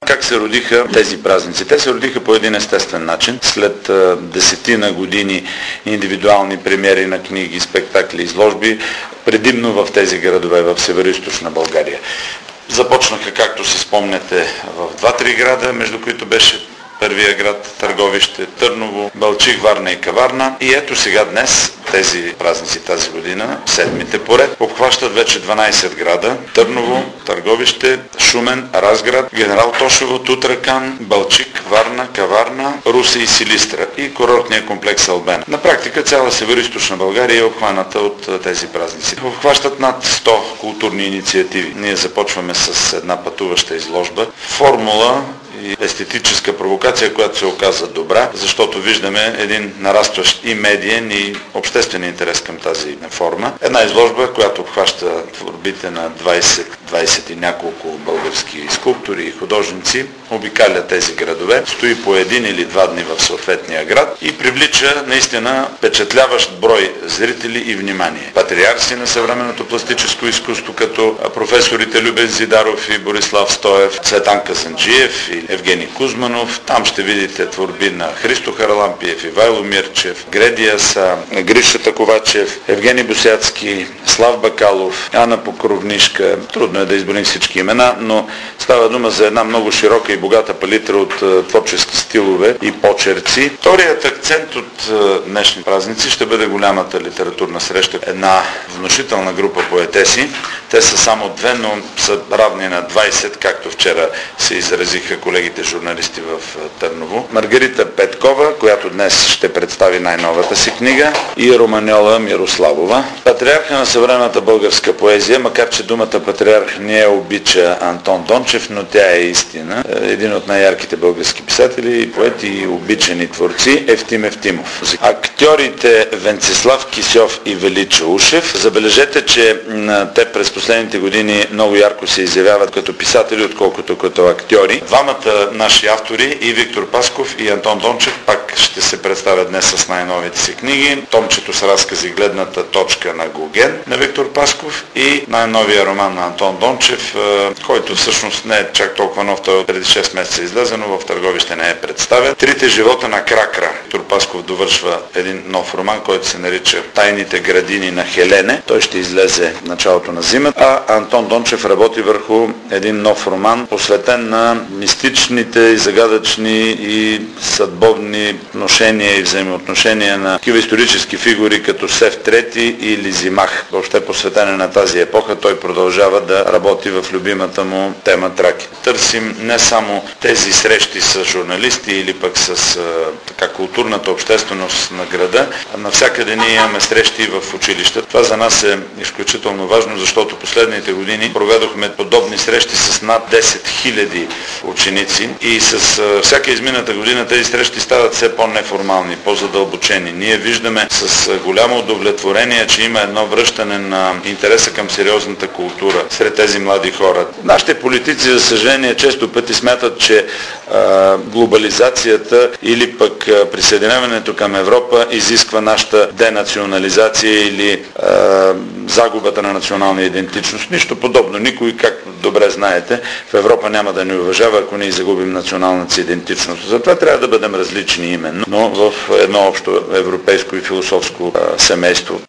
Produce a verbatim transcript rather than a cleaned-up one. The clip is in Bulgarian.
Как се родиха тези празници? Те се родиха по един естествен начин. След десетина години индивидуални премиери на книги, спектакли, изложби, предимно в тези градове в североизточна България. Започнаха, както си спомняте, в два-три града, между които беше първия град Търговище, Търново, Балчик, Варна и Каварна. И ето сега днес тези празници тази година, седмите поред, обхващат вече дванайсет града: Търново, Търговище, Шумен, Разград, Генерал Тошево, Тутракан, Балчик, Варна, Каварна, Русе и Силистра и курортния комплекс Албена. На практика цяла североизточна България е обхваната от тези празници. Обхващат над сто културни инициативи. Ние започваме с една пътуваща изложба. Формула и естетическа провокация, която се оказа добра, защото виждаме един нарастващ и медиен, и обществен интерес към тази форма. Една изложба, която обхваща творбите на двайсет, двайсет и няколко български скулптори и художници, обикаля тези градове, стои по един или два дни в съответния град и привлича наистина впечатляващ брой зрители и внимание. Патриарси на съвременното пластическо изкуство, като професорите Любен Зидаров и Борислав Стоев, Цветан Казанджиев и Евгений Кузманов. Там ще видите творби на Христо Харалампиев, Ивайло Мирчев, Гредияса, Гриша Таковачев, Евгений Босяцки, Слав Бакалов, Ана Покровнишка. Трудно е да изборим всички имена, но става дума за една много широка и богата палитра от творчески стилове и почерци. Вторият акцент от днешни празници ще бъде голямата литературна среща. Една внушителна група поетеси. Те са само две, но са равни на двайсет, както вчера се изразиха колегите журналисти в Търново. Маргарита Петкова, която днес ще представи най-новата си книга, и Романьола Мирославова. Патриарха на съвременната българска поезия, макар че думата патриарх не я обича Антон Дончев, но тя е истина. Един от най-ярките български писатели, поети и обичани творци, Евтим Евтимов. Актьорите Венцислав Кисьов и Величо Ушев. Забележете, че те през последните години много ярко се изявяват като писатели, отколкото като актьори. Двамата наши автори, и Виктор Пасков, и Антон Дончев, пак ще се представят днес с най-новите си книги. Томчето с разкази "Гледната точка" на Гоген на Виктор Пасков и най-новия роман на Антон Дончев, който всъщност не е чак толкова нов, той преди шест месеца излезе, но в Търговище не е представен. Трите живота на Кракра. Виктор Пасков довършва един нов роман, който се нарича "Тайните градини на Хелене". Той ще излезе в началото на зимата, а Антон Дончев работи върху един нов роман, посветен на мистичните и загадъчни и съдбовни отношения и взаимоотношения на такива исторически фигури като Сев трети и Лизимах. Въобще посветен на тази епоха, той продължава да работи в любимата му тема Траки. Търсим не само тези срещи с журналисти или пък с а, така културната общественост на града, а навсякъде ние имаме срещи в училища. Това за нас е изключително важно, защото последните години проведохме подобни срещи с над десет хиляди ученици и с а, всяка измината година тези срещи стават все по-неформални, по-задълбочени. Ние виждаме с а, голямо удовлетворение, че има едно връщане на интереса към сериозната култура сред тези млади хора. Нашите политици, за съжаление, често пъти смятат, че а, глобализацията или пък а, присъединяването към Европа изисква нашата денационализация или а, загубата на национална идентичност. Нищо подобно. Никой, както добре знаете, в Европа няма да ни уважава, ако ние загубим националната си идентичност. Затова трябва да бъдем различни именно, но в едно общо европейско и философско а, семейство.